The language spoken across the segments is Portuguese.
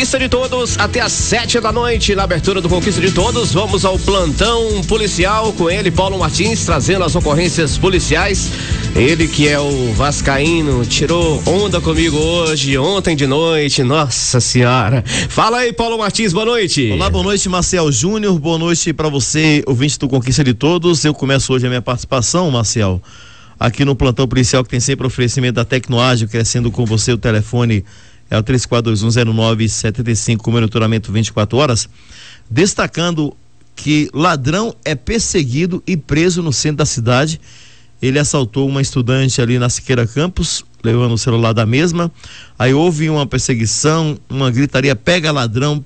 Conquista de Todos até às 7 da noite. Na abertura do Conquista de Todos, vamos ao plantão policial com ele, Paulo Martins, trazendo as ocorrências policiais. Ele que é o vascaíno, tirou onda comigo hoje, ontem de noite, nossa senhora. Fala aí, Paulo Martins, boa noite. Olá, boa noite, Marcel Júnior, boa noite pra você, ouvinte do Conquista de Todos. Eu começo hoje a minha participação, Marcel, aqui no plantão policial que tem sempre oferecimento da Tecnoágil, crescendo com você. O telefone é o 34210975, com monitoramento 24 horas, destacando que ladrão é perseguido e preso no centro da cidade. Ele assaltou uma estudante ali na Siqueira Campos, levando o celular da mesma. Aí houve uma perseguição, uma gritaria, pega ladrão,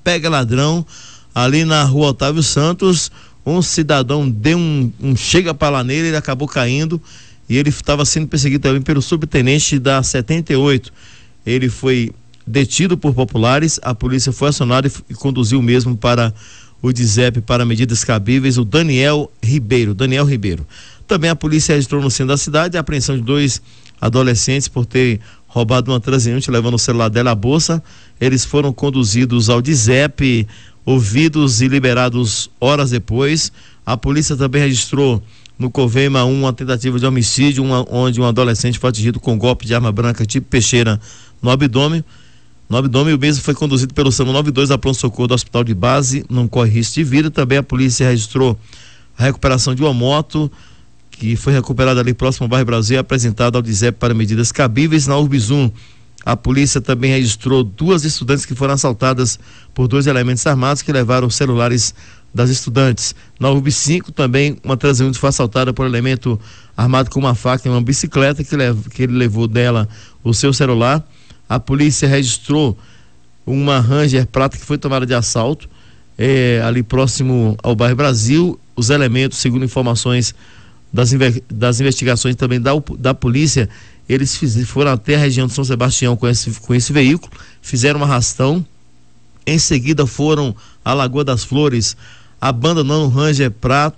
ali na rua Otávio Santos. Um cidadão deu um chega pra lá nele, ele acabou caindo e ele estava sendo perseguido também pelo subtenente da 78. Ele foi detido por populares, a polícia foi acionada e conduziu mesmo para o DIZEP para medidas cabíveis, o Daniel Ribeiro. Também a polícia registrou no centro da cidade a apreensão de 2 adolescentes por ter roubado uma transeunte, levando o celular dela à bolsa. Eles foram conduzidos ao DIZEP, ouvidos e liberados horas depois. A polícia também registrou no Coveima uma tentativa de homicídio, onde um adolescente foi atingido com um golpe de arma branca tipo peixeira no abdômen. O mesmo foi conduzido pelo SAMU 92 a pronto-socorro do hospital de base, não corre risco de vida. Também a polícia registrou a recuperação de uma moto que foi recuperada ali próximo ao bairro Brasil, apresentada ao DIZEP para medidas cabíveis. Na Urbizum, a polícia também registrou 2 estudantes que foram assaltadas por 2 elementos armados que levaram os celulares das estudantes. Na Urb 5 também uma transeunte foi assaltada por um elemento armado com uma faca em uma bicicleta que ele levou dela o seu celular. A polícia registrou uma Ranger prata que foi tomada de assalto ali próximo ao bairro Brasil. Os elementos, segundo informações das investigações também da polícia, eles foram até a região de São Sebastião com esse veículo, fizeram um arrastão, em seguida foram à Lagoa das Flores, abandonaram o Ranger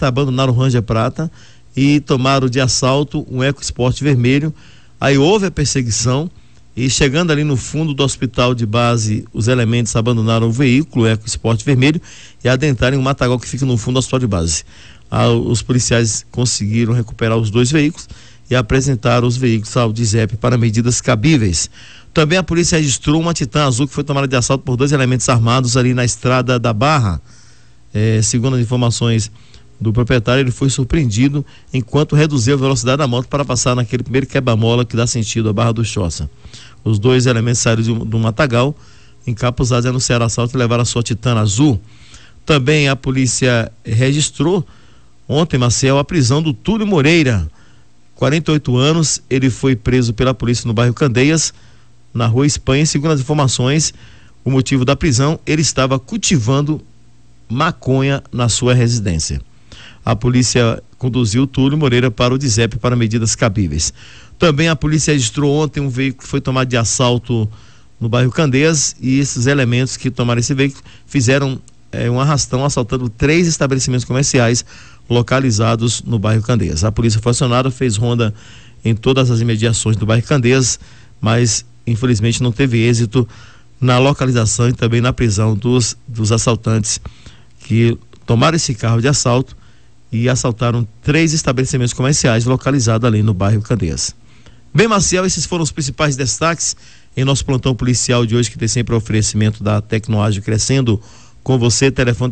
Prata e tomaram de assalto um EcoSport vermelho. Aí houve a perseguição e, chegando ali no fundo do hospital de base, os elementos abandonaram o veículo, o EcoSport vermelho, e adentraram em um matagal que fica no fundo do hospital de base. Os policiais conseguiram recuperar os 2 veículos e apresentaram os veículos ao DIZEP para medidas cabíveis. Também a polícia registrou uma Titan azul que foi tomada de assalto por 2 elementos armados ali na estrada da Barra. Segundo as informações do proprietário, ele foi surpreendido enquanto reduziu a velocidade da moto para passar naquele primeiro quebra-mola que dá sentido à Barra do Choça. Os 2 elementos saíram do matagal, encapuzados, e anunciaram assalto e levaram a sua Titan azul. Também a polícia registrou ontem, Marcel, a prisão do Túlio Moreira, 48 anos. Ele foi preso pela polícia no bairro Candeias, na rua Espanha. Segundo as informações, o motivo da prisão, ele estava cultivando maconha na sua residência. A polícia conduziu o Túlio Moreira para o DIZEP para medidas cabíveis. Também a polícia registrou ontem um veículo que foi tomado de assalto no bairro Candeias, e esses elementos que tomaram esse veículo fizeram um arrastão assaltando 3 estabelecimentos comerciais localizados no bairro Candeias. A polícia foi acionada, fez ronda em todas as imediações do bairro Candeias, mas infelizmente não teve êxito na localização e também na prisão dos assaltantes que tomaram esse carro de assalto e assaltaram 3 estabelecimentos comerciais localizados ali no bairro Candeias. Bem, Marcel, esses foram os principais destaques em nosso plantão policial de hoje, que tem sempre oferecimento da Tecnoágil, crescendo com você. Telefone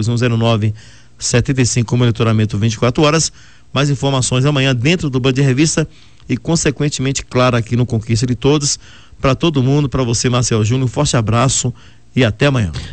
34210975, com monitoramento 24 horas. Mais informações amanhã dentro do Band Revista e, consequentemente, claro, aqui no Conquista de Todos. Para todo mundo, para você, Marcel Júnior, um forte abraço e até amanhã.